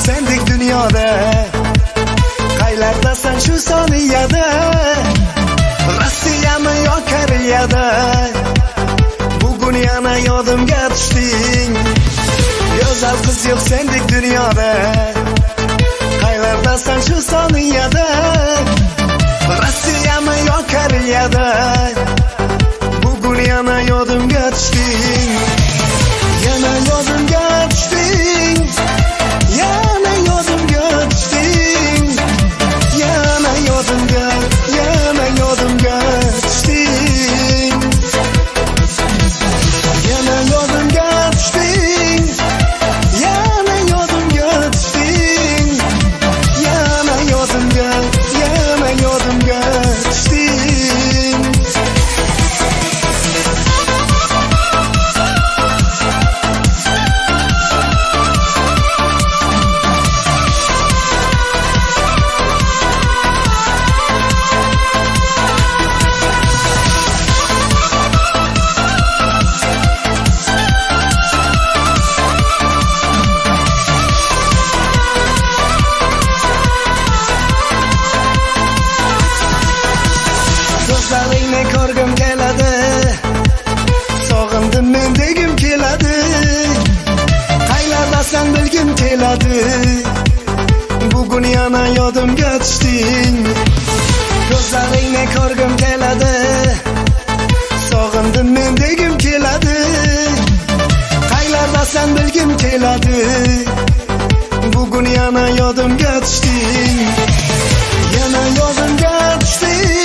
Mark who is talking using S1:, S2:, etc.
S1: sendek dunyoda, qaylardasan shu soniyada, Rossiyami yo Koreyada, bugun yana yodimga tushding. Go'zal qiz yo'q sendek dunyoda, qaylardasan shu soniyada, Rossiyami yo Koreyada, bugun yana yodimga tushding. Yana yodimga tushding, yana yodimga tushding, yana yodimga tushding, yana yodimga tushding, yana yodimga tushding, yana yodimga tushding. Ko'zlaringni ko'rgim keladi, sog'indim men degim keladi, qaylardasan bilgim keladi, bugun yana yodimga tushding. Ko'zlaringni ko'rgim keladi, sog'indim men degim keladi, qaylardasan bilgim keladi, bugun yana yodimga tushding. Yana yodimga tushding.